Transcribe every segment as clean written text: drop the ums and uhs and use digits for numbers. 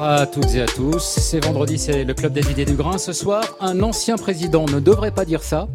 à toutes et à tous. C'est vendredi, c'est le Club des idées du grain. Ce soir, un ancien président ne devrait pas dire ça.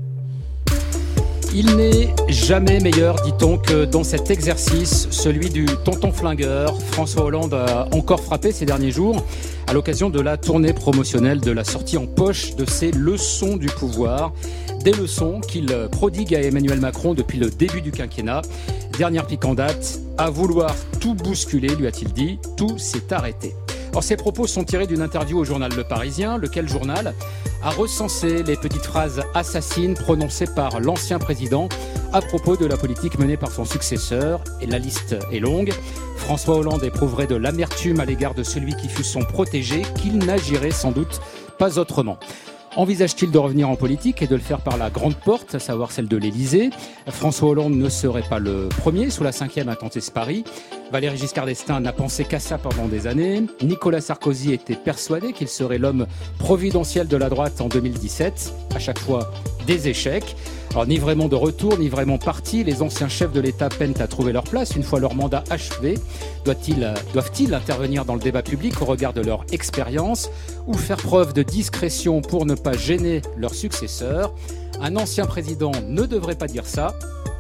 Il n'est jamais meilleur, dit-on, que dans cet exercice, celui du tonton flingueur. François Hollande a encore frappé ces derniers jours à l'occasion de la tournée promotionnelle de la sortie en poche de ses leçons du pouvoir. Des leçons qu'il prodigue à Emmanuel Macron depuis le début du quinquennat. Dernière pique en date, à vouloir tout bousculer, lui a-t-il dit, tout s'est arrêté. Or, ces propos sont tirés d'une interview au journal Le Parisien, lequel journal a recensé les petites phrases assassines prononcées par l'ancien président à propos de la politique menée par son successeur. Et la liste est longue. François Hollande éprouverait de l'amertume à l'égard de celui qui fut son protégé, qu'il n'agirait sans doute pas autrement. Envisage-t-il de revenir en politique et de le faire par la grande porte, à savoir celle de l'Élysée ? François Hollande ne serait pas le premier sous la 5e à tenter ce pari. Valéry Giscard d'Estaing n'a pensé qu'à ça pendant des années. Nicolas Sarkozy était persuadé qu'il serait l'homme providentiel de la droite en 2017. À chaque fois, des échecs. Alors, ni vraiment de retour, ni vraiment parti, les anciens chefs de l'État peinent à trouver leur place une fois leur mandat achevé. Doivent-ils intervenir dans le débat public au regard de leur expérience ou faire preuve de discrétion pour ne pas gêner leur successeur ? Un ancien président ne devrait pas dire ça.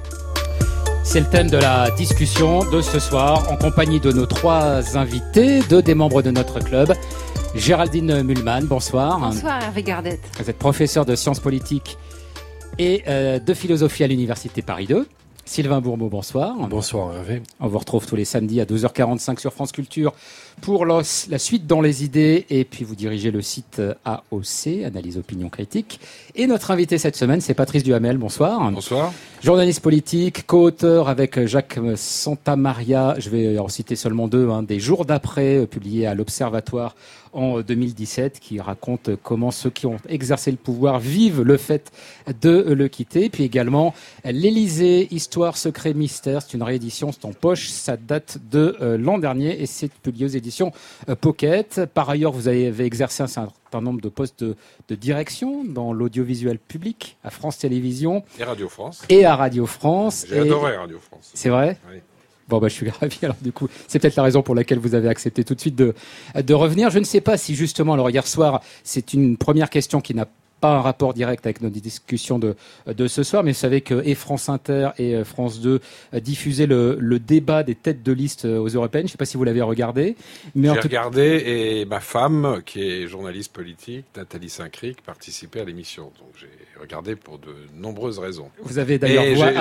C'est le thème de la discussion de ce soir, en compagnie de nos trois invités, deux des membres de notre club. Géraldine Mühlmann, bonsoir. Bonsoir Hervé Gardette. Vous êtes professeur de sciences politiques et de philosophie à l'Université Paris 2. Sylvain Bourmeau, bonsoir. Bonsoir Hervé. On vous retrouve tous les samedis à 12h45 sur France Culture pour la suite dans les idées, et puis vous dirigez le site AOC, Analyse Opinion Critique. Et notre invité cette semaine, c'est Patrice Duhamel, bonsoir. Bonsoir. Journaliste politique, co-auteur avec Jacques Santamaria, je vais en citer seulement deux, des Jours d'après, publié à l'Observatoire en 2017, qui raconte comment ceux qui ont exercé le pouvoir vivent le fait de le quitter. Puis également l'Élysée, Histoire, Secret, Mystère. C'est une réédition, c'est en poche. Ça date de l'an dernier et c'est publié aux éditions Pocket. Par ailleurs, vous avez exercé un certain nombre de postes de direction dans l'audiovisuel public, à France Télévisions. Et Radio France. Et à Radio France. J'ai adoré Radio France. C'est vrai ? Oui. Bon, je suis ravi. Alors, du coup, c'est peut-être la raison pour laquelle vous avez accepté tout de suite de revenir. Je ne sais pas si, justement, alors hier soir, c'est une première question qui n'a pas un rapport direct avec notre discussion de ce soir, mais vous savez que et France Inter et France 2 diffusaient le débat des têtes de liste aux européennes. Je ne sais pas si vous l'avez regardé. Mais J'ai regardé et ma femme, qui est journaliste politique, Nathalie Saint-Cric, participait à l'émission. Donc j'ai regardé pour de nombreuses raisons. Vous avez d'ailleurs...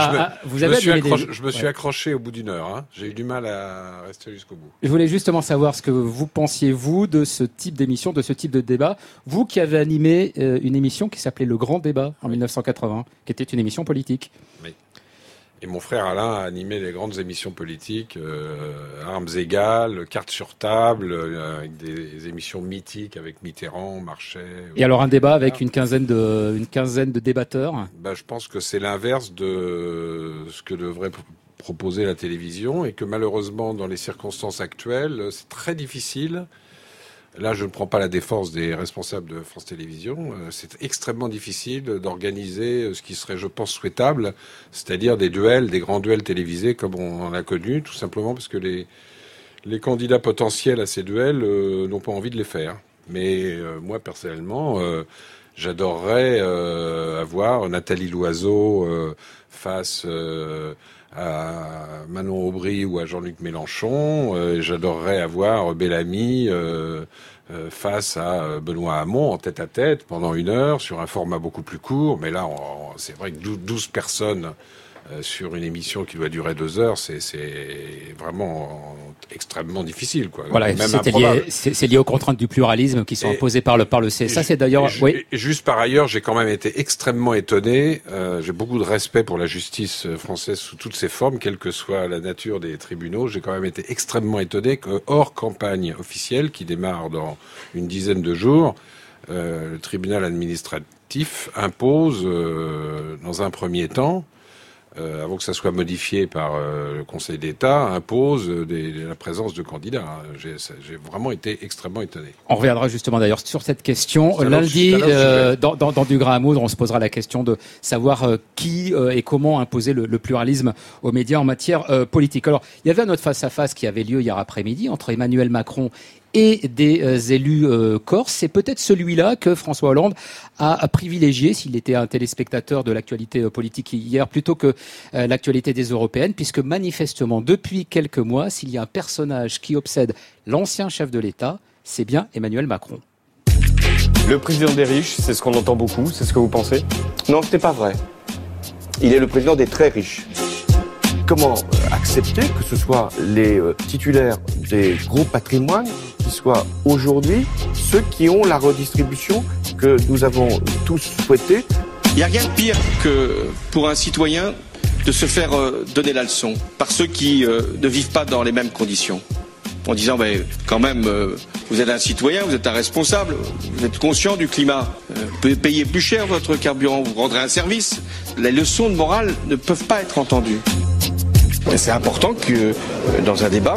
Je me suis accroché au bout d'une heure. Hein. J'ai eu du mal à rester jusqu'au bout. Je voulais justement savoir ce que vous pensiez, vous, de ce type d'émission, de ce type de débat. Vous qui avez animé une émission qui s'appelait Le Grand Débat en 1980, qui était une émission politique. Oui. Et mon frère Alain a animé les grandes émissions politiques, Armes égales, Cartes sur table, avec des émissions mythiques avec Mitterrand, Marchais. Et alors un débat avec une quinzaine de débatteurs. Je pense que c'est l'inverse de ce que devrait proposer la télévision et que malheureusement dans les circonstances actuelles, c'est très difficile. Là, je ne prends pas la défense des responsables de France Télévisions. C'est extrêmement difficile d'organiser ce qui serait, je pense, souhaitable, c'est-à-dire des duels, des grands duels télévisés comme on en a connu, tout simplement parce que les candidats potentiels à ces duels n'ont pas envie de les faire. Mais moi, personnellement, j'adorerais avoir Nathalie Loiseau face à Manon Aubry ou à Jean-Luc Mélenchon. J'adorerais avoir Bellamy face à Benoît Hamon en tête-à-tête pendant 1 heure sur un format beaucoup plus court. Mais là, c'est vrai que 12 personnes sur une émission qui doit durer 2 heures, c'est vraiment extrêmement difficile, quoi. Voilà, c'est lié aux contraintes du pluralisme qui sont imposées par le CSA. C'est d'ailleurs, oui. Juste par ailleurs, j'ai quand même été extrêmement étonné. J'ai beaucoup de respect pour la justice française sous toutes ses formes, quelle que soit la nature des tribunaux. J'ai quand même été extrêmement étonné que, hors campagne officielle qui démarre dans une dizaine de jours, le tribunal administratif impose, dans un premier temps, avant que ça soit modifié par le Conseil d'État, impose la présence de candidats. J'ai vraiment été extrêmement étonné. On reviendra justement d'ailleurs sur cette question. Lundi, dans Du grain à moudre, on se posera la question de savoir qui et comment imposer le pluralisme aux médias en matière politique. Alors, il y avait un autre face-à-face qui avait lieu hier après-midi entre Emmanuel Macron et des élus corses. C'est peut-être celui-là que François Hollande a privilégié s'il était un téléspectateur de l'actualité politique hier plutôt que l'actualité des européennes, puisque manifestement depuis quelques mois, s'il y a un personnage qui obsède l'ancien chef de l'État, c'est bien Emmanuel Macron. Le président des riches, c'est ce qu'on entend beaucoup, c'est ce que vous pensez ? Non, ce n'est pas vrai. Il est le président des très riches. Comment accepter que ce soit les titulaires des gros patrimoines qui soient aujourd'hui ceux qui ont la redistribution que nous avons tous souhaitée ? Il n'y a rien de pire que pour un citoyen de se faire donner la leçon par ceux qui ne vivent pas dans les mêmes conditions. En disant, quand même, vous êtes un citoyen, vous êtes un responsable, vous êtes conscient du climat, vous pouvez payer plus cher votre carburant, vous rendrez un service. Les leçons de morale ne peuvent pas être entendues. Et c'est important que dans un débat,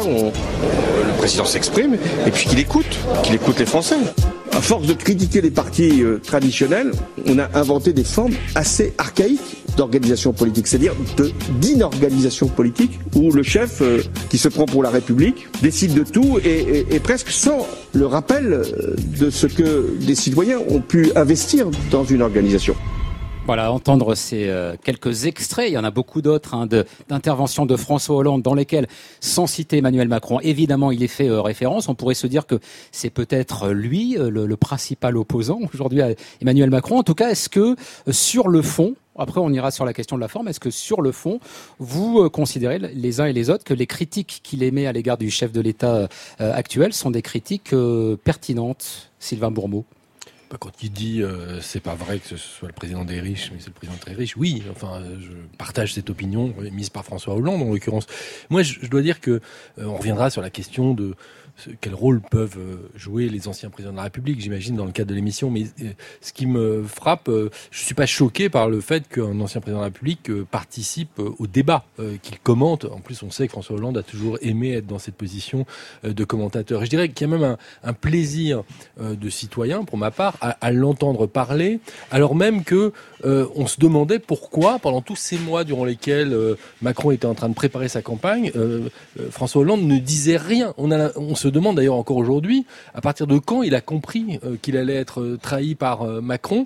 le président s'exprime et puis qu'il écoute les Français. À force de critiquer les partis traditionnels, on a inventé des formes assez archaïques d'organisation politique, c'est-à-dire d'inorganisation politique, où le chef qui se prend pour la République décide de tout et presque sans le rappel de ce que des citoyens ont pu investir dans une organisation. Voilà, entendre ces quelques extraits, il y en a beaucoup d'autres d'interventions de François Hollande dans lesquelles, sans citer Emmanuel Macron, évidemment il est fait référence. On pourrait se dire que c'est peut-être lui le principal opposant aujourd'hui à Emmanuel Macron. En tout cas, est-ce que sur le fond, après on ira sur la question de la forme, est-ce que sur le fond, vous considérez les uns et les autres que les critiques qu'il émet à l'égard du chef de l'État actuel sont des critiques pertinentes, Sylvain Bourmeau ? Quand il dit c'est pas vrai que ce soit le président des riches, mais c'est le président très riche, oui, enfin je partage cette opinion émise par François Hollande en l'occurrence. Moi je dois dire que on reviendra sur la question de quel rôle peuvent jouer les anciens présidents de la République, j'imagine, dans le cadre de l'émission. Mais ce qui me frappe, je suis pas choqué par le fait qu'un ancien président de la République participe au débat, qu'il commente. En plus, on sait que François Hollande a toujours aimé être dans cette position de commentateur. Et je dirais qu'il y a même un plaisir de citoyen, pour ma part, à l'entendre parler, alors même que on se demandait pourquoi, pendant tous ces mois durant lesquels Macron était en train de préparer sa campagne, François Hollande ne disait rien. On se demande d'ailleurs encore aujourd'hui, à partir de quand il a compris qu'il allait être trahi par Macron,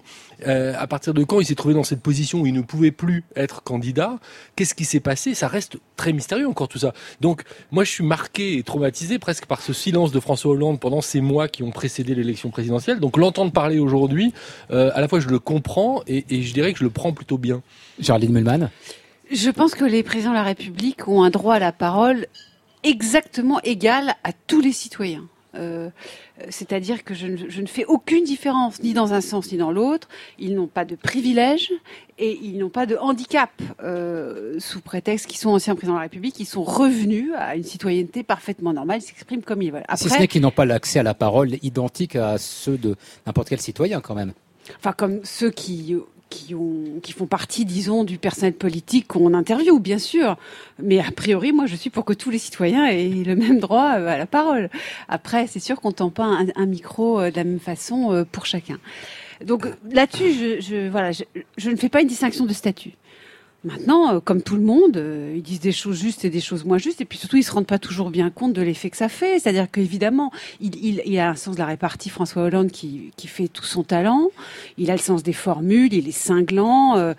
à partir de quand il s'est trouvé dans cette position où il ne pouvait plus être candidat. Qu'est-ce qui s'est passé ? Ça reste très mystérieux encore tout ça. Donc moi je suis marqué et traumatisé presque par ce silence de François Hollande pendant ces mois qui ont précédé l'élection présidentielle. Donc l'entendre parler aujourd'hui, à la fois je le comprends et je dirais que je le prends plutôt bien. Géraldine Mühlmann. Je pense que les présidents de la République ont un droit à la parole exactement égal à tous les citoyens. C'est-à-dire que je ne fais aucune différence ni dans un sens ni dans l'autre. Ils n'ont pas de privilèges et ils n'ont pas de handicap sous prétexte qu'ils sont anciens présidents de la République. Ils sont revenus à une citoyenneté parfaitement normale. Ils s'expriment comme ils veulent. Après, si ce n'est qu'ils n'ont pas l'accès à la parole identique à ceux de n'importe quel citoyen quand même. Enfin, comme ceux qui font partie, disons, du personnel politique qu'on interviewe, bien sûr. Mais a priori, moi, je suis pour que tous les citoyens aient le même droit à la parole. Après, c'est sûr qu'on ne tend pas un micro de la même façon pour chacun. Donc là-dessus, je ne fais pas une distinction de statut. Maintenant, comme tout le monde, ils disent des choses justes et des choses moins justes, et puis surtout, ils se rendent pas toujours bien compte de l'effet que ça fait. C'est-à-dire qu'évidemment, il a un sens de la répartie, François Hollande, qui fait tout son talent. Il a le sens des formules, il est cinglant,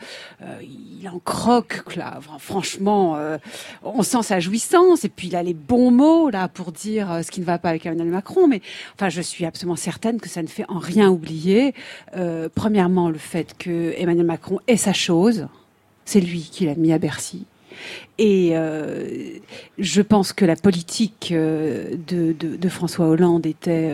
il en croque, là. Franchement, on sent sa jouissance, et puis il a les bons mots, là, pour dire ce qui ne va pas avec Emmanuel Macron. Mais, enfin, je suis absolument certaine que ça ne fait en rien oublier, premièrement, le fait que Emmanuel Macron est sa chose. C'est lui qui l'a mis à Bercy. Et je pense que la politique de François Hollande était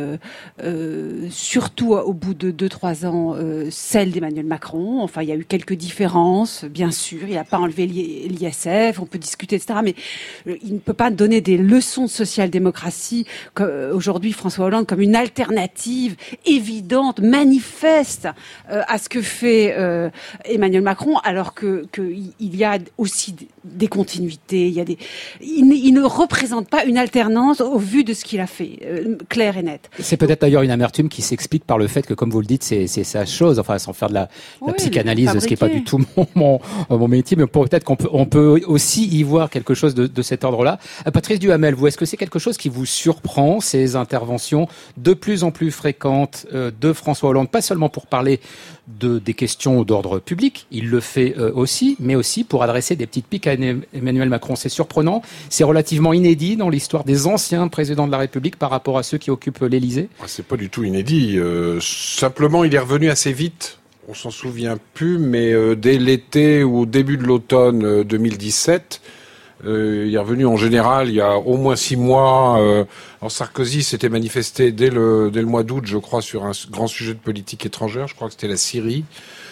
surtout au bout de 2-3 ans celle d'Emmanuel Macron. Enfin, il y a eu quelques différences, bien sûr. Il n'a pas enlevé l'ISF, on peut discuter, etc. Mais il ne peut pas donner des leçons de social-démocratie aujourd'hui, François Hollande, comme une alternative évidente, manifeste à ce que fait Emmanuel Macron, alors qu'il y a aussi des continuités, il ne représente pas une alternance au vu de ce qu'il a fait, clair et net. C'est peut-être d'ailleurs une amertume qui s'explique par le fait que, comme vous le dites, c'est sa chose, enfin, sans faire de la psychanalyse, ce qui n'est pas du tout mon métier, mais peut-être qu'on peut aussi y voir quelque chose de cet ordre-là. Patrice Duhamel, vous, est-ce que c'est quelque chose qui vous surprend, ces interventions de plus en plus fréquentes de François Hollande, pas seulement pour parler des questions d'ordre public, il le fait aussi, mais aussi pour adresser des petites piques à Emmanuel Macron. C'est surprenant, c'est relativement inédit dans l'histoire des anciens présidents de la République par rapport à ceux qui occupent l'Élysée. C'est pas du tout inédit. Simplement, il est revenu assez vite. On s'en souvient plus, mais dès l'été ou au début de l'automne 2017, il est revenu en général il y a au moins 6 mois. Sarkozy s'était manifesté dès le mois d'août, je crois, sur un grand sujet de politique étrangère. Je crois que c'était la Syrie.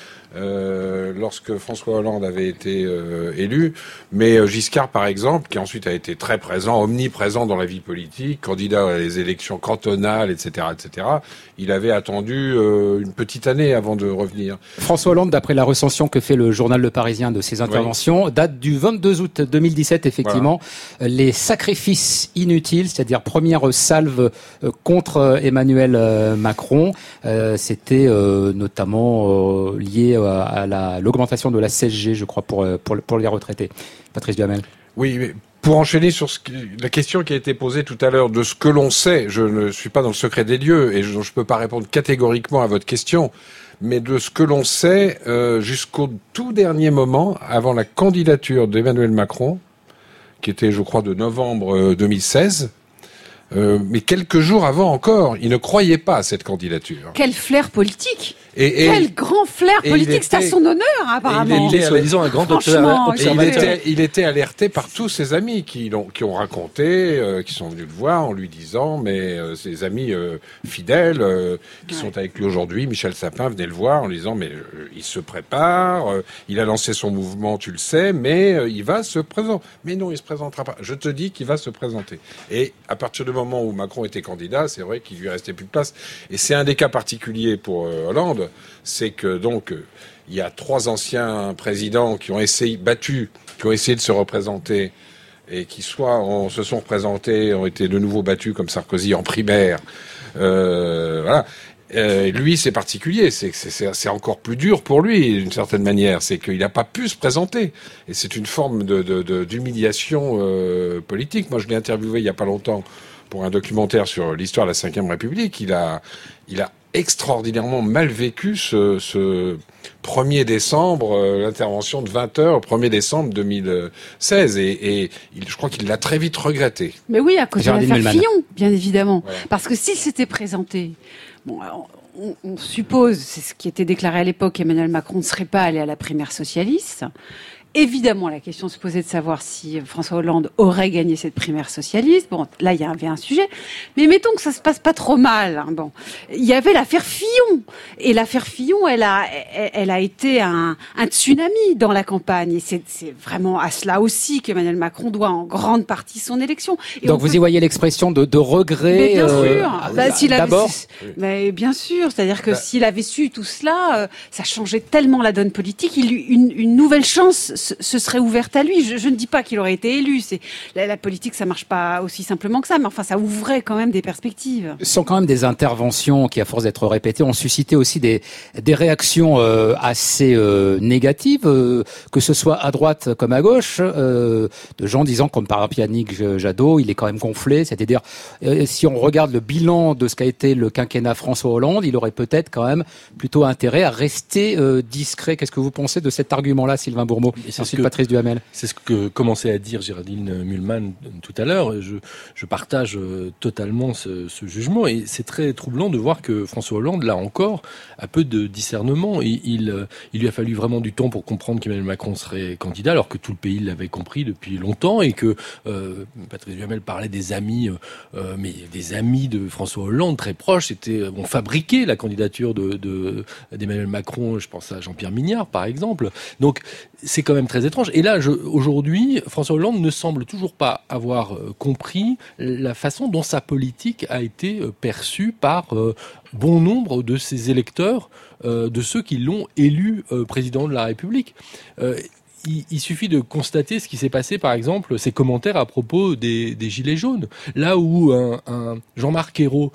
Lorsque François Hollande avait été élu, mais Giscard, par exemple, qui ensuite a été très présent, omniprésent dans la vie politique, candidat à les élections cantonales, etc., il avait attendu une petite année avant de revenir. François Hollande, d'après la recension que fait le journal Le Parisien de ses interventions, date du 22 août 2017, effectivement. Voilà. Les sacrifices inutiles, c'est-à-dire première salve contre Emmanuel Macron, c'était notamment lié à l'augmentation de la CSG, je crois, pour les retraités. Patrice Duhamel. Oui, mais pour enchaîner sur la question qui a été posée tout à l'heure de ce que l'on sait, je ne suis pas dans le secret des lieux et je ne peux pas répondre catégoriquement à votre question, mais de ce que l'on sait jusqu'au tout dernier moment, avant la candidature d'Emmanuel Macron, qui était, je crois, de novembre 2016, mais quelques jours avant encore, il ne croyait pas à cette candidature. Quel flair politique! Quel grand flair politique, c'est à son honneur, apparemment. Il était, soi-disant, un grand observateur. Il était alerté par tous ses amis qui ont raconté, qui sont venus le voir en lui disant, mais ses amis fidèles qui sont avec lui aujourd'hui, Michel Sapin, venait le voir en lui disant, mais il se prépare, il a lancé son mouvement, tu le sais, mais il va se présenter. Mais non, il se présentera pas. Je te dis qu'il va se présenter. Et à partir du moment où Macron était candidat, c'est vrai qu'il lui restait plus de place. Et c'est un des cas particuliers pour Hollande. C'est que donc il y a 3 anciens présidents qui ont essayé de se représenter et qui se sont représentés, ont été de nouveau battus comme Sarkozy en primaire. Voilà. Lui, c'est particulier, c'est encore plus dur pour lui d'une certaine manière, c'est qu'il n'a pas pu se présenter et c'est une forme d'humiliation politique. Moi, je l'ai interviewé il y a pas longtemps pour un documentaire sur l'histoire de la Ve République. Il a extraordinairement mal vécu ce 1er décembre, l'intervention de 20h au 1er décembre 2016. Et je crois qu'il l'a très vite regretté. Mais oui, à cause de l'affaire Fillon, bien évidemment. Voilà. Parce que s'il s'était présenté... Bon, alors, on suppose, c'est ce qui était déclaré à l'époque, Emmanuel Macron ne serait pas allé à la primaire socialiste. Évidemment, la question se posait de savoir si François Hollande aurait gagné cette primaire socialiste. Bon, là, il y avait un sujet. Mais mettons que ça se passe pas trop mal. Hein. Bon, il y avait l'affaire Fillon. Et l'affaire Fillon, elle a été un tsunami dans la campagne. Et c'est vraiment à cela aussi qu'Emmanuel Macron doit en grande partie son élection. Et donc, vous y voyez l'expression de regret. Mais bien sûr. D'abord. Mais bien sûr. C'est-à-dire que s'il avait su tout cela, ça changeait tellement la donne politique. Une nouvelle chance se serait ouverte à lui. Je ne dis pas qu'il aurait été élu. La politique, ça marche pas aussi simplement que ça, mais enfin, ça ouvrait quand même des perspectives. Ce sont quand même des interventions qui, à force d'être répétées, ont suscité aussi des réactions assez négatives, que ce soit à droite comme à gauche, de gens disant, comme par exemple Yannick Jadot, il est quand même gonflé. C'est-à-dire, si on regarde le bilan de ce qu'a été le quinquennat François Hollande, il aurait peut-être quand même plutôt intérêt à rester discret. Qu'est-ce que vous pensez de cet argument-là, Sylvain Bourmeau? Ensuite, Patrice Duhamel. C'est ce que commençait à dire Géraldine Mühlmann tout à l'heure. Je partage totalement ce jugement et c'est très troublant de voir que François Hollande, là encore, a peu de discernement. Il lui a fallu vraiment du temps pour comprendre qu'Emmanuel Macron serait candidat, alors que tout le pays l'avait compris depuis longtemps et que Patrice Duhamel parlait des amis, mais des amis de François Hollande très proches ont fabriqué la candidature d'Emmanuel Macron. Je pense à Jean-Pierre Mignard, par exemple. Donc, c'est quand même très étrange. Et là, aujourd'hui, François Hollande ne semble toujours pas avoir compris la façon dont sa politique a été perçue par bon nombre de ses électeurs, de ceux qui l'ont élu président de la République. il suffit de constater ce qui s'est passé, par exemple, ces commentaires à propos des Gilets jaunes. Là où un Jean-Marc Ayrault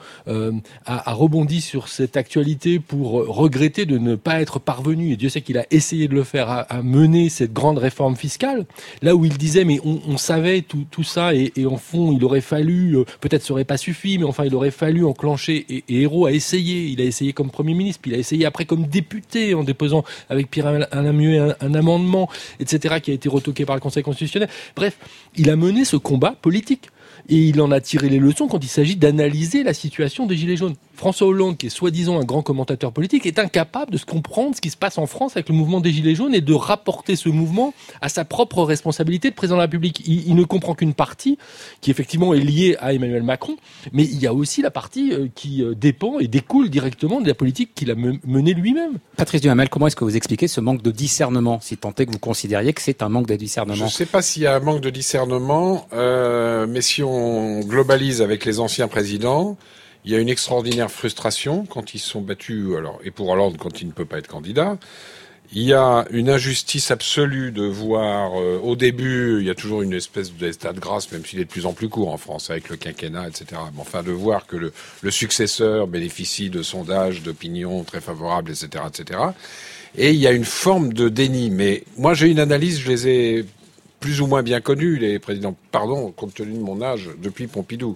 a rebondi sur cette actualité pour regretter de ne pas être parvenu, et Dieu sait qu'il a essayé de le faire, à mener cette grande réforme fiscale, là où il disait mais on savait tout ça et en fond il aurait fallu, peut-être ça aurait pas suffi, mais enfin il aurait fallu enclencher, et Ayrault a essayé, il a essayé comme Premier ministre, puis il a essayé après comme député en déposant avec Pierre-Alain Muet un amendement, etc., qui a été retoqué par le Conseil constitutionnel. Bref, il a mené ce combat politique. Et il en a tiré les leçons quand il s'agit d'analyser la situation des Gilets jaunes. François Hollande, qui est soi-disant un grand commentateur politique, est incapable de se comprendre ce qui se passe en France avec le mouvement des Gilets jaunes et de rapporter ce mouvement à sa propre responsabilité de président de la République. Il ne comprend qu'une partie qui effectivement est liée à Emmanuel Macron, mais il y a aussi la partie qui dépend et découle directement de la politique qu'il a menée lui-même. Patrice Duhamel, comment est-ce que vous expliquez ce manque de discernement, si tant est que vous considériez que c'est un manque de discernement? Je ne sais pas s'il y a un manque de discernement, mais si on globalise avec les anciens présidents, il y a une extraordinaire frustration quand ils sont battus, alors, et pour Hollande quand il ne peut pas être candidat. Il y a une injustice absolue de voir, au début, il y a toujours une espèce d'état de grâce, même s'il est de plus en plus court en France, avec le quinquennat, etc. Mais enfin, de voir que le successeur bénéficie de sondages, d'opinions très favorables, etc., etc. Et il y a une forme de déni. Mais moi, j'ai une analyse, je les ai plus ou moins bien connus, les présidents, pardon, compte tenu de mon âge, depuis Pompidou.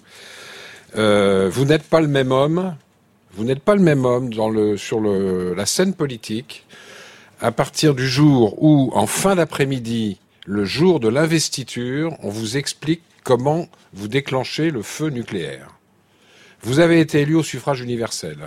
Vous n'êtes pas le même homme. Vous n'êtes pas le même homme sur la scène politique à partir du jour où, en fin d'après-midi, le jour de l'investiture, on vous explique comment vous déclenchez le feu nucléaire. Vous avez été élu au suffrage universel.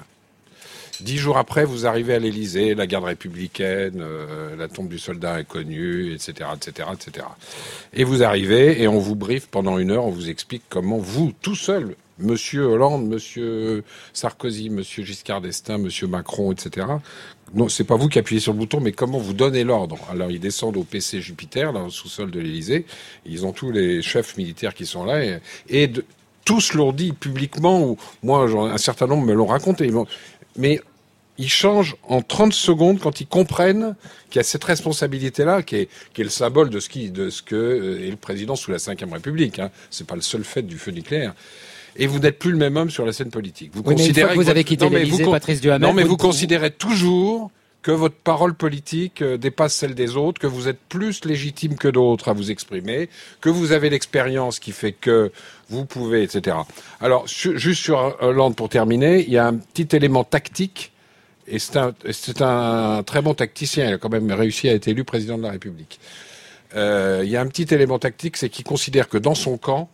10 jours après, vous arrivez à l'Élysée, la garde républicaine, la tombe du soldat inconnu, etc., etc., etc. Et vous arrivez et on vous briefe pendant 1 heure, on vous explique comment vous, tout seul, Monsieur Hollande, Monsieur Sarkozy, Monsieur Giscard d'Estaing, Monsieur Macron, etc. Non, c'est pas vous qui appuyez sur le bouton, mais comment vous donnez l'ordre. Alors ils descendent au PC Jupiter, là, au sous-sol de l'Élysée. Ils ont tous les chefs militaires qui sont là et tous l'ont dit publiquement. Ou moi, un certain nombre me l'ont raconté. Mais ils changent en 30 secondes quand ils comprennent qu'il y a cette responsabilité-là, qui est le symbole de ce que est le président sous la Ve République. Hein. C'est pas le seul fait du feu nucléaire. Et vous n'êtes plus le même homme sur la scène politique. Vous considérez que vous avez quitté l'Élysée, Patrice Duhamel. Non, mais vous considérez toujours que votre parole politique dépasse celle des autres, que vous êtes plus légitime que d'autres à vous exprimer, que vous avez l'expérience qui fait que vous pouvez, etc. Alors, juste sur Hollande pour terminer, il y a un petit élément tactique. Et c'est un très bon tacticien. Il a quand même réussi à être élu président de la République. Il y a un petit élément tactique, c'est qu'il considère que dans son camp,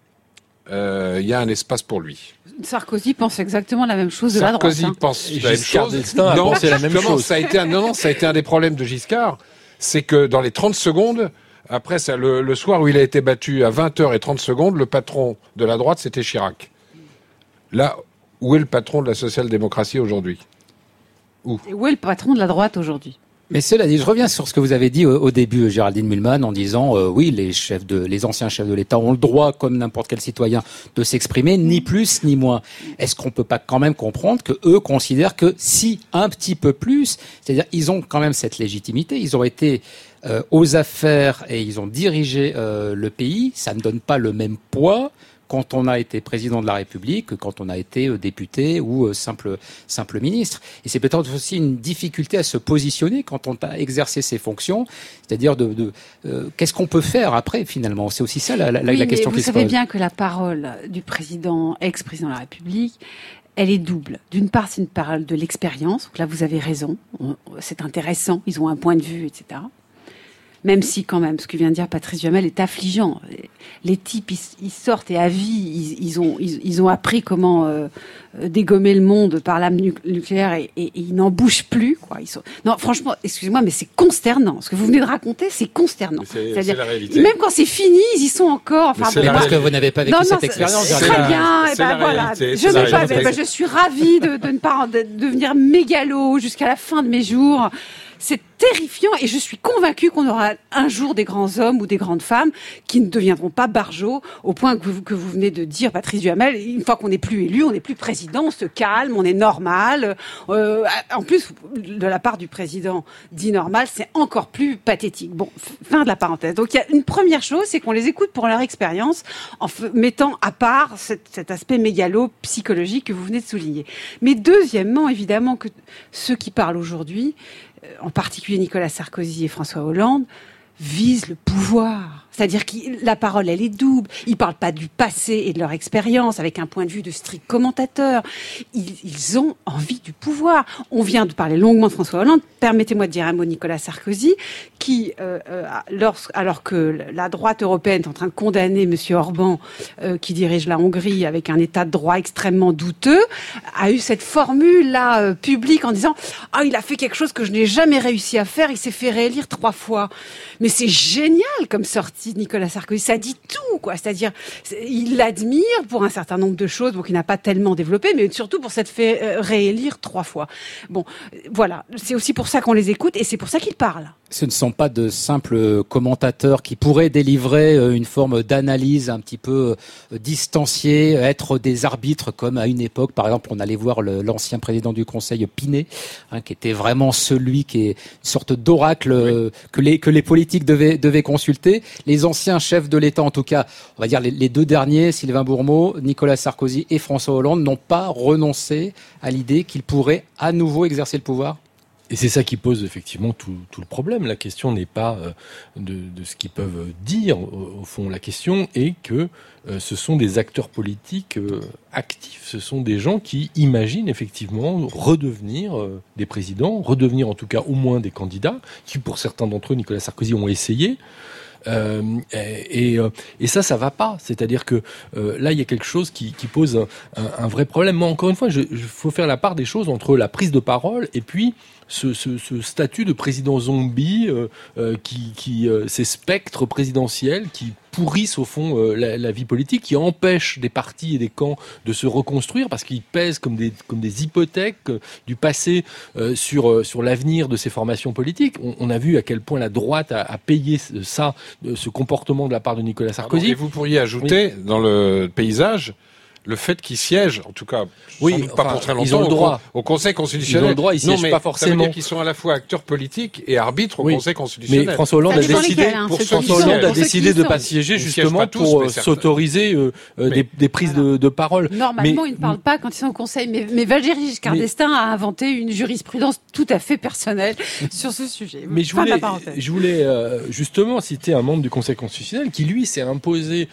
il y a un espace pour lui. Sarkozy pense exactement la même chose de la droite. Sarkozy pense la même chose. Non, c'est la même chose. Ça a été un des problèmes de Giscard. C'est que dans les 30 secondes, après ça, le soir où il a été battu à 20h30, le patron de la droite, c'était Chirac. Là, où est le patron de la social-démocratie aujourd'hui? Où est le patron de la droite aujourd'hui? Mais cela dit, je reviens sur ce que vous avez dit au début, Géraldine Mühlmann, en disant oui, les anciens chefs de l'État ont le droit, comme n'importe quel citoyen, de s'exprimer, ni plus ni moins. Est-ce qu'on peut pas quand même comprendre que eux considèrent que si un petit peu plus, c'est-à-dire ils ont quand même cette légitimité, ils ont été aux affaires et ils ont dirigé le pays, ça ne donne pas le même poids quand on a été président de la République que quand on a été député ou simple ministre. Et c'est peut-être aussi une difficulté à se positionner quand on a exercé ses fonctions, c'est-à-dire qu'est-ce qu'on peut faire après finalement. C'est aussi ça la question qui se pose. Vous savez bien que la parole du président, ex-président de la République, elle est double. D'une part, c'est une parole de l'expérience. Donc là, vous avez raison. C'est intéressant. Ils ont un point de vue, etc. Même si, quand même, ce que vient de dire Patrice Duhamel est affligeant. Les types, ils sortent et à vie, ils ont appris comment dégommer le monde par l'arme nucléaire et ils n'en bougent plus, quoi. Non, franchement, excusez-moi, mais c'est consternant. Ce que vous venez de raconter, c'est consternant. C'est la réalité. Même quand c'est fini, ils y sont encore. Enfin, parce que vous n'avez pas vécu cette expérience. Très bien. Et ben voilà. Je suis ravie de ne pas devenir mégalo jusqu'à la fin de mes jours. C'est terrifiant et je suis convaincue qu'on aura un jour des grands hommes ou des grandes femmes qui ne deviendront pas barjots au point que vous venez de dire, Patrice Duhamel. Une fois qu'on n'est plus élu, on n'est plus président, on se calme, on est normal. En plus, de la part du président dit normal, c'est encore plus pathétique. Bon, fin de la parenthèse. Donc il y a une première chose, c'est qu'on les écoute pour leur expérience en mettant à part cet aspect mégalo-psychologique que vous venez de souligner. Mais deuxièmement, évidemment, que ceux qui parlent aujourd'hui, en particulier Nicolas Sarkozy et François Hollande, visent le pouvoir. C'est-à-dire que la parole, elle est double. Ils parlent pas du passé et de leur expérience avec un point de vue de strict commentateur. Ils ont envie du pouvoir. On vient de parler longuement de François Hollande. Permettez-moi de dire un mot de Nicolas Sarkozy, qui, alors que la droite européenne est en train de condamner Monsieur Orban, qui dirige la Hongrie avec un état de droit extrêmement douteux, a eu cette formule-là publique en disant « Ah, il a fait quelque chose que je n'ai jamais réussi à faire. Il s'est fait réélire 3 fois. » Mais c'est génial comme sortie de Nicolas Sarkozy. Ça dit tout, quoi. C'est-à-dire, il l'admire pour un certain nombre de choses, qu'il n'a pas tellement développé, mais surtout pour s'être fait réélire 3 fois. Bon, voilà. C'est aussi pour ça qu'on les écoute et c'est pour ça qu'ils parlent. Ce ne sont pas de simples commentateurs qui pourraient délivrer une forme d'analyse un petit peu distanciée, être des arbitres comme à une époque, par exemple, on allait voir l'ancien président du Conseil, Pinet, qui était vraiment celui qui est une sorte d'oracle que les politiques devaient consulter. Les anciens chefs de l'État, en tout cas, on va dire les 2 derniers, Sylvain Bourmeau, Nicolas Sarkozy et François Hollande, n'ont pas renoncé à l'idée qu'ils pourraient à nouveau exercer le pouvoir. Et c'est ça qui pose effectivement tout le problème. La question n'est pas de ce qu'ils peuvent dire. Au fond, la question est que ce sont des acteurs politiques actifs. Ce sont des gens qui imaginent effectivement redevenir des présidents, redevenir en tout cas au moins des candidats, qui pour certains d'entre eux, Nicolas Sarkozy, ont essayé. Et ça va pas. C'est-à-dire que là, il y a quelque chose qui pose un vrai problème. Moi, encore une fois, faut faire la part des choses entre la prise de parole et puis ce statut de président zombie, ces spectres présidentiels qui pourrissent au fond la vie politique, qui empêchent des partis et des camps de se reconstruire parce qu'ils pèsent comme des hypothèques du passé sur l'avenir de ces formations politiques. On a vu à quel point la droite a payé ce comportement de la part de Nicolas Sarkozy. Et vous pourriez ajouter dans le paysage le fait qu'ils siègent, en tout cas, pas pour très longtemps, ils ont le droit. Au Conseil constitutionnel. Ils ont le droit, ils siègent pas forcément. Ça veut dire qu'ils sont à la fois acteurs politiques et arbitres au Conseil constitutionnel. Mais François Hollande a décidé de pas siéger justement pour s'autoriser des prises de parole. Normalement, ils ne parlent pas quand ils sont au Conseil. Mais Valéry Giscard d'Estaing a inventé une jurisprudence tout à fait personnelle sur ce sujet. Mais je voulais justement citer un membre du Conseil constitutionnel qui, lui, s'est imposé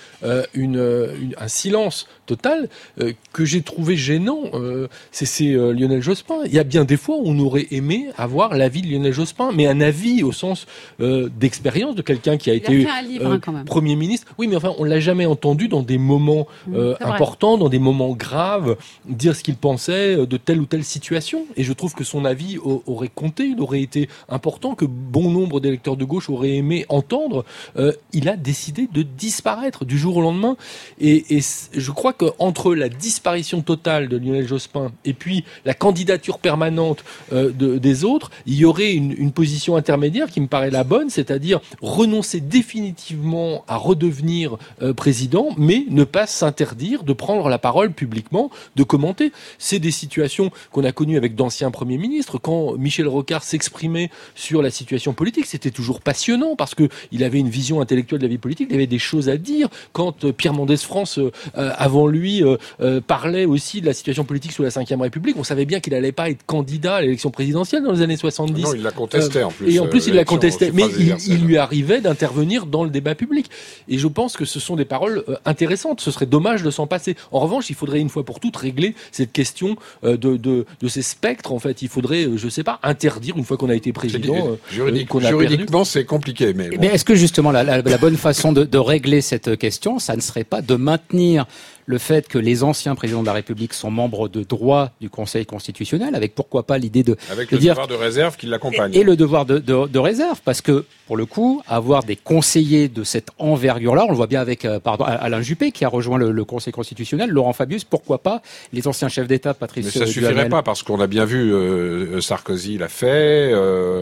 un silence total que j'ai trouvé gênant, c'est Lionel Jospin. Il y a bien des fois où on aurait aimé avoir l'avis de Lionel Jospin, mais un avis au sens d'expérience de quelqu'un qui a été Premier ministre. Oui, mais enfin, on l'a jamais entendu dans des moments importants, dans des moments graves, dire ce qu'il pensait de telle ou telle situation. Et je trouve que son avis aurait compté, il aurait été important, que bon nombre d'électeurs de gauche auraient aimé entendre. Il a décidé de disparaître du jour au lendemain. Et je crois qu'entre la disparition totale de Lionel Jospin et puis la candidature permanente des autres, il y aurait une position intermédiaire qui me paraît la bonne, c'est-à-dire renoncer définitivement à redevenir président, mais ne pas s'interdire de prendre la parole publiquement, de commenter. C'est des situations qu'on a connues avec d'anciens premiers ministres. Quand Michel Rocard s'exprimait sur la situation politique, c'était toujours passionnant parce qu'il avait une vision intellectuelle de la vie politique, il avait des choses à dire. Quand Pierre Mendès France, avant lui, parlait aussi de la situation politique sous la Ve République, on savait bien qu'il n'allait pas être candidat à l'élection présidentielle dans les années 70. Non, il l'a contesté en plus. Et en plus, il l'a contesté. Mais il lui arrivait d'intervenir dans le débat public. Et je pense que ce sont des paroles intéressantes. Ce serait dommage de s'en passer. En revanche, il faudrait une fois pour toutes régler cette question de ces spectres. En fait, il faudrait, je sais pas, interdire une fois qu'on a été président. Juridiquement, c'est compliqué. Mais est-ce que justement la bonne façon de régler cette question, ça ne serait pas de maintenir le fait que les anciens présidents de la République sont membres de droit du Conseil constitutionnel, avec pourquoi pas l'idée avec le devoir de réserve qui l'accompagne. Et le devoir de réserve, parce que, pour le coup, avoir des conseillers de cette envergure-là, on le voit bien avec Alain Juppé, qui a rejoint le Conseil constitutionnel, Laurent Fabius, pourquoi pas les anciens chefs d'État, Patrice Duhamel. Mais ça suffirait pas, parce qu'on a bien vu, Sarkozy l'a fait,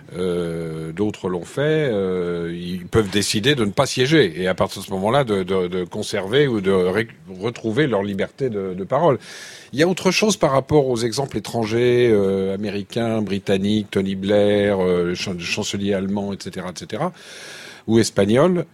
d'autres l'ont fait, ils peuvent décider de ne pas siéger et à partir de ce moment-là de conserver ou de retrouver leur liberté de parole. Il y a autre chose par rapport aux exemples étrangers, américains, britanniques, Tony Blair, le chancelier allemand, etc., ou espagnol.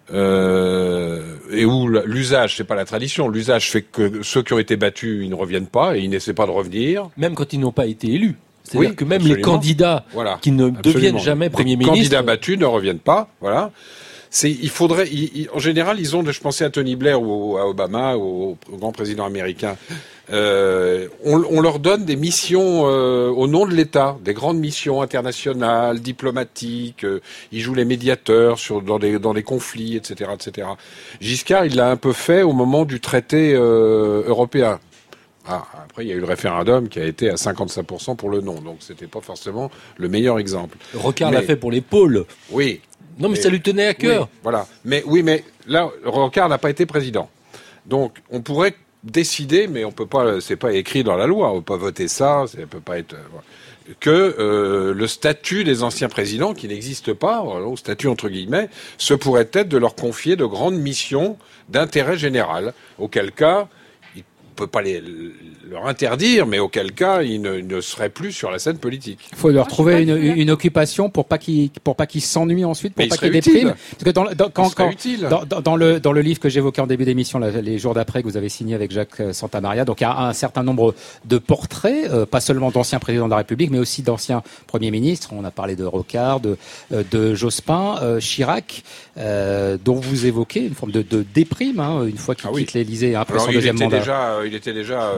Et où l'usage, c'est pas la tradition. L'usage fait que ceux qui ont été battus, ils ne reviennent pas et ils n'essaient pas de revenir. Même quand ils n'ont pas été élus. C'est-à-dire que même absolument. les candidats qui ne deviennent jamais Premier ministre... Les candidats battus ne reviennent pas, voilà. En général, je pensais à Tony Blair ou à Obama, au grand président américain. On leur donne des missions au nom de l'État, des grandes missions internationales, diplomatiques. Ils jouent les médiateurs dans des conflits, etc., etc. Giscard, il l'a un peu fait au moment du traité européen. Après, il y a eu le référendum qui a été à 55% pour le non, donc c'était pas forcément le meilleur exemple. Rocard l'a fait pour les pôles. Oui. Non, mais ça lui tenait à cœur. Oui, voilà. Mais là, Rocard n'a pas été président. Donc, on pourrait décider, mais on peut pas, c'est pas écrit dans la loi, on peut pas voter ça, ça peut pas être, que le statut des anciens présidents, qui n'existe pas, le statut entre guillemets, ce pourrait être de leur confier de grandes missions d'intérêt général, auquel cas, peut pas leur interdire, mais auquel cas ils ne seraient plus sur la scène politique. Il faut leur trouver une occupation pour pas qu'ils s'ennuient ensuite, pour pas qu'ils dépriment. Parce que dans le livre que j'évoquais en début d'émission, les jours d'après, que vous avez signé avec Jacques Santamaria, donc il y a un certain nombre de portraits, pas seulement d'anciens présidents de la République, mais aussi d'anciens premiers ministres. On a parlé de Rocard, de Jospin, Chirac, dont vous évoquez une forme de déprime, une fois qu'il quitte l'Élysée après son deuxième mandat. Il était déjà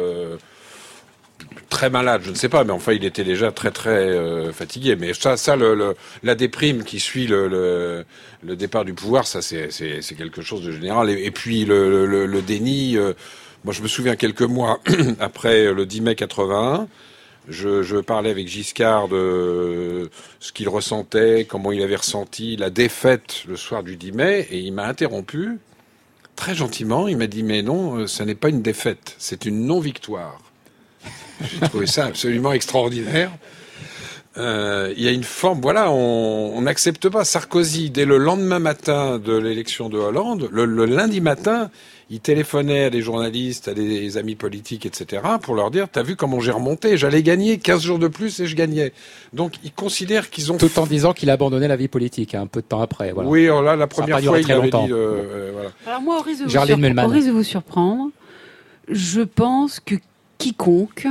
très malade, je ne sais pas, mais enfin il était déjà très fatigué. Mais la déprime qui suit le départ du pouvoir, ça c'est quelque chose de général. Et puis le déni. Moi je me souviens quelques mois après le 10 mai 81. Je parlais avec Giscard de ce qu'il ressentait, comment il avait ressenti la défaite le soir du 10 mai, et il m'a interrompu. Très gentiment, il m'a dit « Mais non, ça n'est pas une défaite, c'est une non-victoire. » J'ai trouvé ça absolument extraordinaire. Il y a une forme, on n'accepte pas. Sarkozy, dès le lendemain matin de l'élection de Hollande, le lundi matin, il téléphonait à des journalistes, à des amis politiques, etc., pour leur dire « T'as vu comment j'ai remonté ? J'allais gagner 15 jours de plus et je gagnais. » Donc, ils considèrent qu'ils ont... Tout en disant qu'il a abandonné la vie politique, un peu de temps après. Voilà. Oui, là, la première fois, il avait dit... Alors moi, au risque de vous surprendre, je pense que quiconque,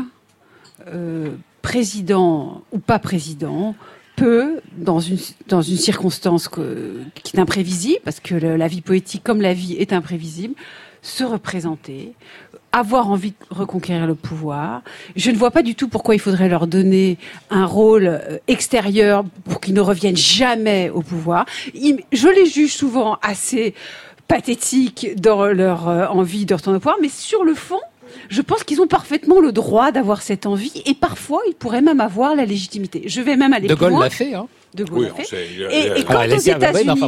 président ou pas président, peut, dans une circonstance qui est imprévisible, parce que la vie politique, comme la vie, est imprévisible, se représenter, avoir envie de reconquérir le pouvoir. Je ne vois pas du tout pourquoi il faudrait leur donner un rôle extérieur pour qu'ils ne reviennent jamais au pouvoir. Je les juge souvent assez pathétiques dans leur envie de retourner au pouvoir, mais sur le fond, je pense qu'ils ont parfaitement le droit d'avoir cette envie et parfois ils pourraient même avoir la légitimité. Je vais même aller plus loin. De Gaulle l'a fait, De Gaulle l'a fait. Et quand aux États-Unis,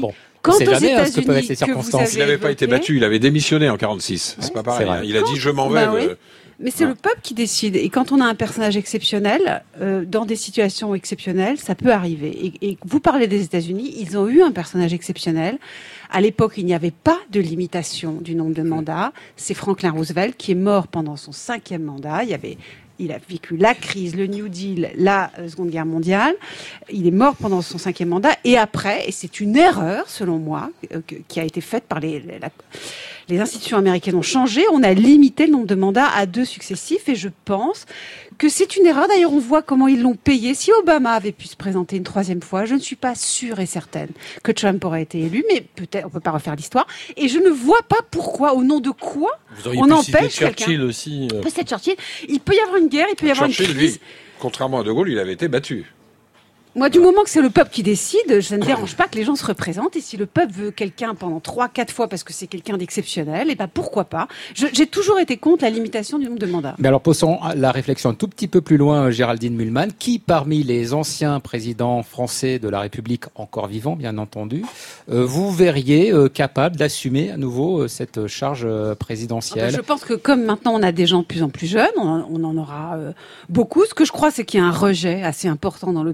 il n'avait pas été battu, il avait démissionné en 46. C'est pas pareil. Il a dit je m'en vais. Mais c'est le peuple qui décide. Et quand on a un personnage exceptionnel, dans des situations exceptionnelles, ça peut arriver. Et vous parlez des États-Unis, ils ont eu un personnage exceptionnel. À l'époque, il n'y avait pas de limitation du nombre de mandats. C'est Franklin Roosevelt qui est mort pendant son 5e mandat. Il a vécu la crise, le New Deal, la Seconde Guerre mondiale. Il est mort pendant son 5e mandat. Et après, et c'est une erreur, selon moi, qui a été faite par les institutions américaines ont changé. On a limité le nombre de mandats à 2 successifs. Et je pense que c'est une erreur. D'ailleurs, on voit comment ils l'ont payé. Si Obama avait pu se présenter une 3e fois, je ne suis pas sûre et certaine que Trump aurait été élu. Mais peut-être, on peut pas refaire l'histoire. Et je ne vois pas pourquoi, au nom de quoi, on empêche quelqu'un. Churchill aussi. Peut-être Churchill. Il peut y avoir une guerre, il peut y avoir une crise. Lui, contrairement à De Gaulle, il avait été battu. Moi, du moment que c'est le peuple qui décide, ça ne dérange pas que les gens se représentent. Et si le peuple veut quelqu'un pendant 3-4 fois parce que c'est quelqu'un d'exceptionnel, et ben pourquoi pas. J'ai toujours été contre la limitation du nombre de mandats. Mais alors, posons la réflexion un tout petit peu plus loin, Géraldine Mühlmann. Qui, parmi les anciens présidents français de la République, encore vivants, bien entendu, vous verriez capable d'assumer à nouveau cette charge présidentielle? Je pense que comme maintenant on a des gens de plus en plus jeunes, on en aura beaucoup. Ce que je crois, c'est qu'il y a un rejet assez important dans l'opinion. Donc,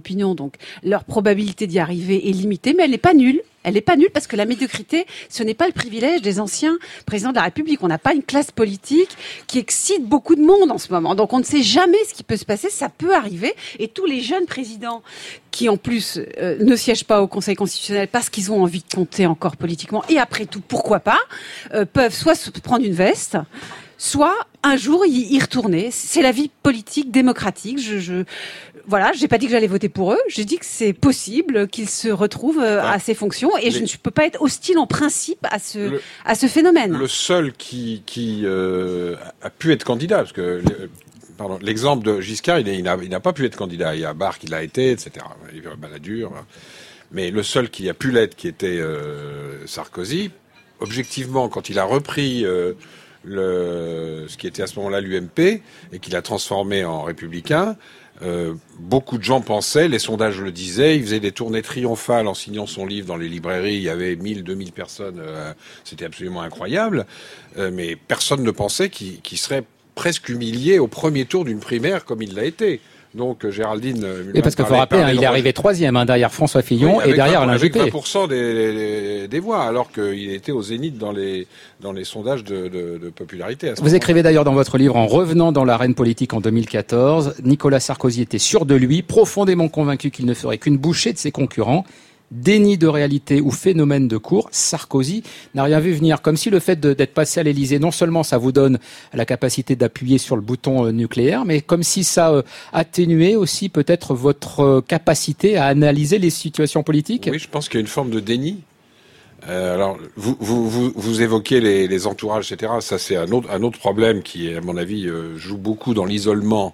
Donc, leur probabilité d'y arriver est limitée, mais elle n'est pas nulle. Elle n'est pas nulle parce que la médiocrité, ce n'est pas le privilège des anciens présidents de la République. On n'a pas une classe politique qui excite beaucoup de monde en ce moment. Donc on ne sait jamais ce qui peut se passer, ça peut arriver. Et tous les jeunes présidents qui en plus ne siègent pas au Conseil constitutionnel parce qu'ils ont envie de compter encore politiquement, et après tout, pourquoi pas, peuvent soit se prendre une veste, soit un jour y retourner. C'est la vie politique démocratique. Voilà, j'ai pas dit que j'allais voter pour eux. J'ai dit que c'est possible qu'ils se retrouvent à ces fonctions, et je ne peux pas être hostile en principe à ce phénomène. Le seul qui a pu être candidat, parce que l'exemple de Giscard, il n'a pas pu être candidat. Il y a Barre qui l'a été, etc. Il y a Balladur, mais le seul qui a pu l'être, qui était Sarkozy, objectivement, quand il a repris ce qui était à ce moment-là l'UMP et qu'il a transformé en républicain, beaucoup de gens pensaient, les sondages le disaient, il faisait des tournées triomphales en signant son livre dans les librairies, il y avait 1000, 2000 personnes, c'était absolument incroyable, mais personne ne pensait qu'il serait presque humilié au premier tour d'une primaire comme il l'a été. Donc Géraldine... Et parce qu'il faut rappeler, il est arrivé 3e derrière François Fillon, et derrière Alain Juppé. Avec 20% des voix, alors qu'il était au zénith dans les sondages de popularité. Vous écrivez d'ailleurs dans votre livre, en revenant dans l'arène politique en 2014, Nicolas Sarkozy était sûr de lui, profondément convaincu qu'il ne ferait qu'une bouchée de ses concurrents. Déni de réalité ou phénomène de cours, Sarkozy n'a rien vu venir. Comme si le fait d'être passé à l'Élysée, non seulement ça vous donne la capacité d'appuyer sur le bouton nucléaire, mais comme si ça atténuait aussi peut-être votre capacité à analyser les situations politiques. Oui, je pense qu'il y a une forme de déni. Alors, vous évoquez les entourages, etc. Ça, c'est un autre problème qui, à mon avis, joue beaucoup dans l'isolement.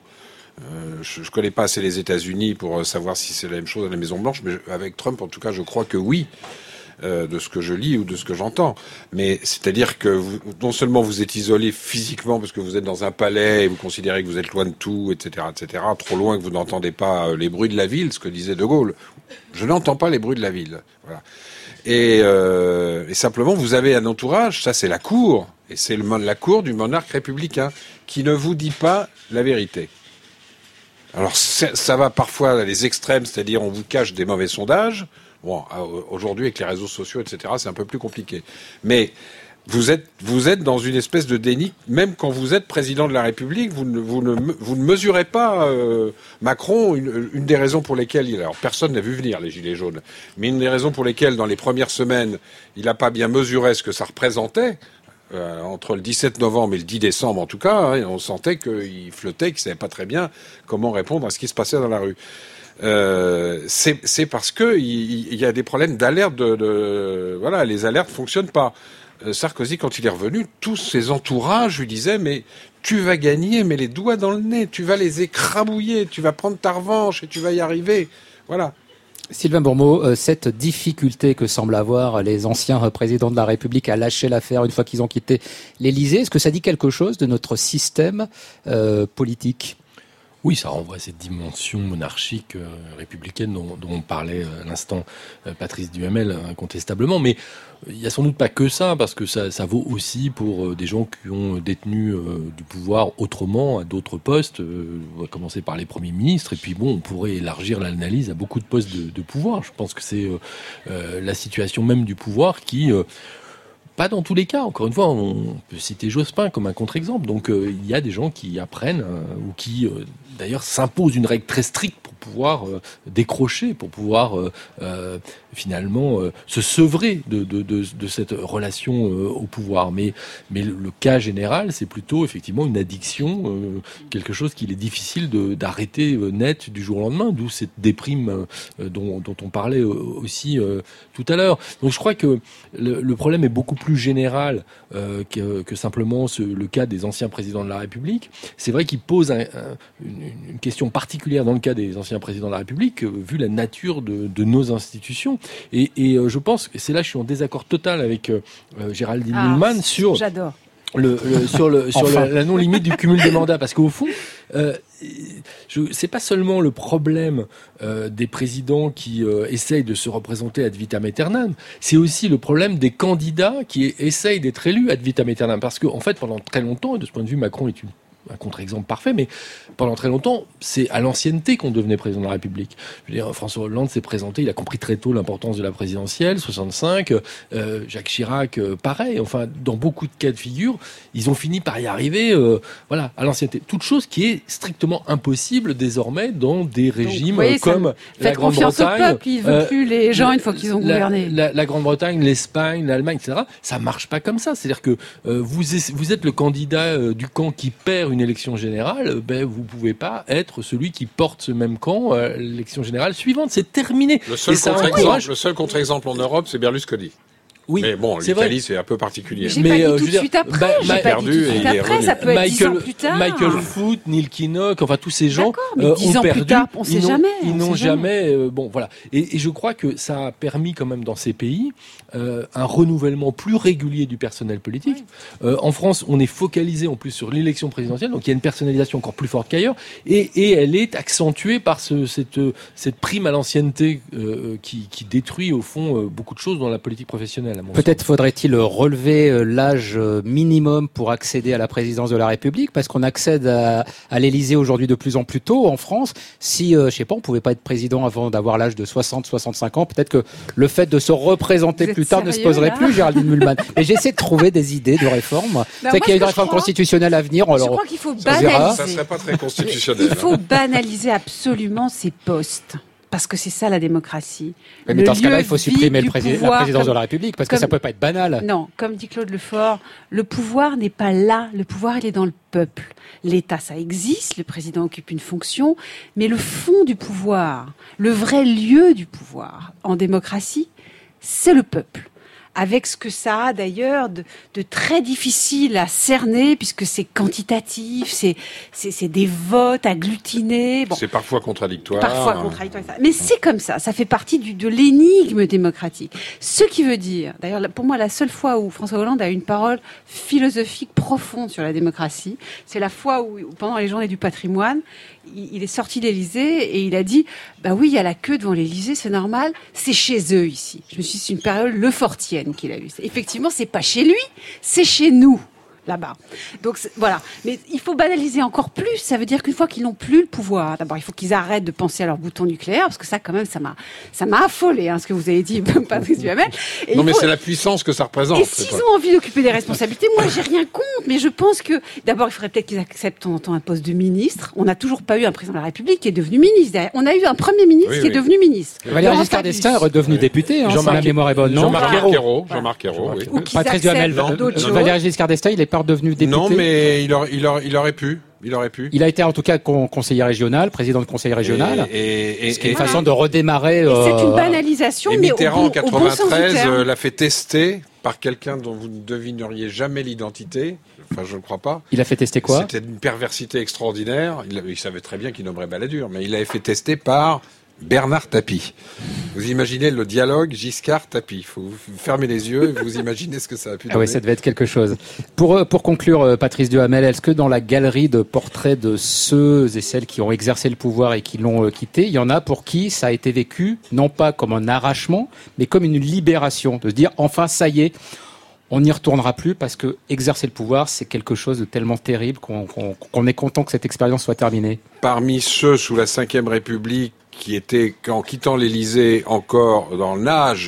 Je connais pas assez les États-Unis pour savoir si c'est la même chose à la Maison-Blanche, mais avec Trump, en tout cas, je crois que oui, de ce que je lis ou de ce que j'entends. Mais c'est-à-dire que non seulement vous êtes isolé physiquement parce que vous êtes dans un palais et vous considérez que vous êtes loin de tout, etc., trop loin que vous n'entendez pas les bruits de la ville, ce que disait De Gaulle. Je n'entends pas les bruits de la ville. Voilà. Et simplement, vous avez un entourage, ça c'est la cour, et c'est la cour du monarque républicain qui ne vous dit pas la vérité. Alors ça va parfois à les extrêmes, c'est-à-dire on vous cache des mauvais sondages. Bon, aujourd'hui avec les réseaux sociaux, etc., c'est un peu plus compliqué. Mais vous êtes dans une espèce de déni, même quand vous êtes président de la République, vous ne mesurez pas Macron. Une des raisons pour lesquelles alors personne n'a vu venir les gilets jaunes, mais une des raisons pour lesquelles dans les premières semaines il n'a pas bien mesuré ce que ça représentait. Entre le 17 novembre et le 10 décembre, en tout cas, on sentait qu'il flottait, qu'il savait pas très bien comment répondre à ce qui se passait dans la rue. C'est parce que il y a des problèmes d'alerte. Voilà, les alertes fonctionnent pas. Sarkozy, quand il est revenu, tous ses entourages lui disaient mais tu vas gagner, mais les doigts dans le nez, tu vas les écrabouiller, tu vas prendre ta revanche et tu vas y arriver. Voilà. Sylvain Bourmeau, cette difficulté que semblent avoir les anciens présidents de la République à lâcher l'affaire une fois qu'ils ont quitté l'Élysée, est-ce que ça dit quelque chose de notre système politique ? Oui, ça renvoie à cette dimension monarchique républicaine dont on parlait à l'instant Patrice Duhamel, incontestablement. Mais il n'y a sans doute pas que ça, parce que ça vaut aussi pour des gens qui ont détenu du pouvoir autrement à d'autres postes. On va commencer par les premiers ministres, et puis bon, on pourrait élargir l'analyse à beaucoup de postes de pouvoir. Je pense que c'est la situation même du pouvoir qui... Pas dans tous les cas. Encore une fois, on peut citer Jospin comme un contre-exemple. Donc, il y a des gens qui apprennent ou qui, d'ailleurs, s'imposent une règle très stricte pour pouvoir décrocher, pour pouvoir finalement se sevrer de cette relation au pouvoir. Mais le cas général, c'est plutôt effectivement une addiction, quelque chose qu'il est difficile d'arrêter net du jour au lendemain, d'où cette déprime dont on parlait aussi tout à l'heure. Donc, je crois que le problème est beaucoup plus général que simplement le cas des anciens présidents de la République. C'est vrai qu'il pose une question particulière dans le cas des anciens présidents de la République, vu la nature de nos institutions. Et je pense, et c'est là que je suis en désaccord total avec Géraldine Mühlmann sur... J'adore. Sur la non-limite du cumul des mandats, parce qu'au fond, c'est pas seulement le problème des présidents qui essayent de se représenter ad vitam aeternam, c'est aussi le problème des candidats qui essayent d'être élus ad vitam aeternam, parce que en fait, pendant très longtemps, et de ce point de vue, Macron est une un contre-exemple parfait, mais pendant très longtemps, c'est à l'ancienneté qu'on devenait président de la République. Je veux dire, François Hollande s'est présenté, il a compris très tôt l'importance de la présidentielle, 65, Jacques Chirac, pareil. Enfin, dans beaucoup de cas de figure, ils ont fini par y arriver, voilà, à l'ancienneté. Toute chose qui est strictement impossible désormais dans des régimes comme la Grande-Bretagne. Faites confiance au peuple, il veut plus les gens une fois qu'ils ont gouverné. La Grande-Bretagne, l'Espagne, l'Allemagne, etc. Ça marche pas comme ça. C'est-à-dire que vous êtes le candidat du camp qui perd une élection générale, vous pouvez pas être celui qui porte ce même camp l'élection générale suivante. C'est terminé. Le seul contre-exemple en Europe, c'est Berlusconi. Oui, mais bon, l'Italie, c'est un peu particulier. J'ai pas dit tout de suite après. J'ai pas dit tout de suite après. Ça peut être 10 ans plus tard. Michael Foot, Neil Kinnock, enfin tous ces gens mais 10 ont ans perdu. Plus tard, on sait jamais. Ils n'ont jamais. Bon, voilà. Et je crois que ça a permis quand même dans ces pays un renouvellement plus régulier du personnel politique. En France, on est focalisé en plus sur l'élection présidentielle, donc il y a une personnalisation encore plus forte qu'ailleurs, et elle est accentuée par cette prime à l'ancienneté qui détruit au fond beaucoup de choses dans la politique professionnelle. Peut-être faudrait-il relever l'âge minimum pour accéder à la présidence de la République, parce qu'on accède à l'Élysée aujourd'hui de plus en plus tôt en France. Si, je sais pas, on pouvait pas être président avant d'avoir l'âge de 60, 65 ans, peut-être que le fait de se représenter plus tard ne se poserait plus, Géraldine Mühlmann. Et j'essaie de trouver des idées de réforme. C'est qu'il y a une réforme constitutionnelle à venir. Je crois qu'il faut banaliser. Ça serait pas très constitutionnel. Il faut banaliser absolument ces postes. Parce que c'est ça la démocratie. Mais dans ce cas-là, il faut supprimer la présidence de la République, parce que ça peut pas être banal. Non, comme dit Claude Lefort, le pouvoir n'est pas là. Le pouvoir, il est dans le peuple. L'État, ça existe, le président occupe une fonction, mais le fond du pouvoir, le vrai lieu du pouvoir en démocratie, c'est le peuple. Avec ce que ça a d'ailleurs de très difficile à cerner, puisque c'est quantitatif, c'est des votes agglutinés. Bon, c'est parfois contradictoire. Mais c'est comme ça fait partie de l'énigme démocratique. Ce qui veut dire, d'ailleurs, pour moi, la seule fois où François Hollande a une parole philosophique profonde sur la démocratie, c'est la fois où, pendant les journées du patrimoine, il est sorti de l'Élysée et il a dit oui, il y a la queue devant l'Élysée, c'est normal, c'est chez eux ici. Je me suis dit, c'est une période lefortienne qu'il a eue. Effectivement, c'est pas chez lui, c'est chez nous. Là-bas. Donc voilà. Mais il faut banaliser encore plus. Ça veut dire qu'une fois qu'ils n'ont plus le pouvoir, d'abord il faut qu'ils arrêtent de penser à leur bouton nucléaire, parce que ça quand même ça m'a affolé, ce que vous avez dit, Patrice Duhamel. Mais c'est la puissance que ça représente. Et s'ils ont envie d'occuper des responsabilités, moi j'ai rien contre, mais je pense que d'abord il faudrait peut-être qu'ils acceptent de temps en temps un poste de ministre. On n'a toujours pas eu un président de la République qui est devenu ministre. On a eu un premier ministre qui est devenu ministre. Valéry Giscard d'Estaing est redevenu député. Si la mémoire est bonne. Jean-Marc Ayrault. Patrice Duhamel. Valéry Giscard d'Estaing, il est pas redevenu député. Non, mais il aurait pu. Il a été en tout cas conseiller régional, président de conseil régional. Et ce qui est une façon de redémarrer. C'est une banalisation, mais Mitterrand, en 93, l'a fait tester par quelqu'un dont vous ne devineriez jamais l'identité. Enfin, je ne crois pas. Il a fait tester quoi ? C'était une perversité extraordinaire. Il savait très bien qu'il nommerait Balladur, mais il l'avait fait tester par Bernard Tapie. Vous imaginez le dialogue Giscard-Tapie. Il faut fermer les yeux et vous imaginez ce que ça a pu donner. Ah oui, ça devait être quelque chose. Pour conclure, Patrice Duhamel, est-ce que dans la galerie de portraits de ceux et celles qui ont exercé le pouvoir et qui l'ont quitté, il y en a pour qui ça a été vécu, non pas comme un arrachement, mais comme une libération, de se dire enfin ça y est, on n'y retournera plus, parce que exercer le pouvoir, c'est quelque chose de tellement terrible qu'on est content que cette expérience soit terminée. Parmi ceux sous la Ve République qui étaient, en quittant l'Élysée, encore dans l'âge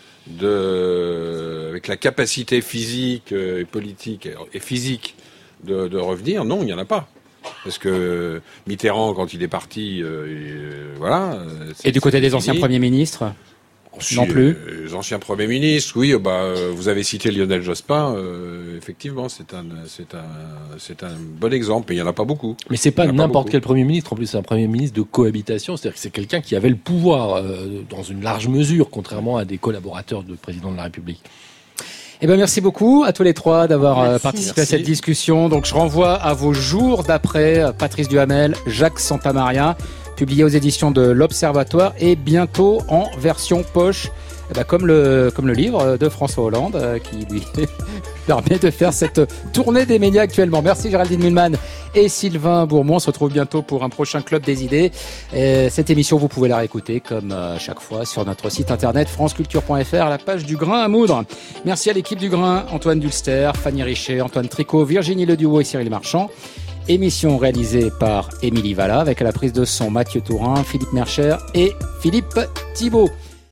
avec la capacité physique et politique et physique de revenir, non, il n'y en a pas. Parce que Mitterrand, quand il est parti, voilà. Et du côté des anciens premiers ministres ? Non plus. Les anciens premiers ministres, oui. Vous avez cité Lionel Jospin. Effectivement, c'est un bon exemple. Mais il y en a pas beaucoup. Mais c'est pas n'importe quel premier ministre. En plus, c'est un premier ministre de cohabitation. C'est-à-dire que c'est quelqu'un qui avait le pouvoir dans une large mesure, contrairement à des collaborateurs du président de la République. Merci beaucoup à tous les trois d'avoir participé à cette discussion. Donc, je renvoie à vos jours d'après, Patrice Duhamel, Jacques Santamaria, publié aux éditions de l'Observatoire et bientôt en version poche, comme le livre de François Hollande, qui lui permet de faire cette tournée des médias actuellement. Merci Géraldine Mühlmann et Sylvain Bourmont. On se retrouve bientôt pour un prochain Club des idées. Cette émission, vous pouvez la réécouter comme chaque fois sur notre site internet franceculture.fr, à la page du Grain à moudre. Merci à l'équipe du Grain, Antoine Dulster, Fanny Richet, Antoine Tricot, Virginie Leduau et Cyril Marchand. émission réalisée par Émilie Valla avec à la prise de son Mathieu Tourin, Philippe Mercher et Philippe Thibault.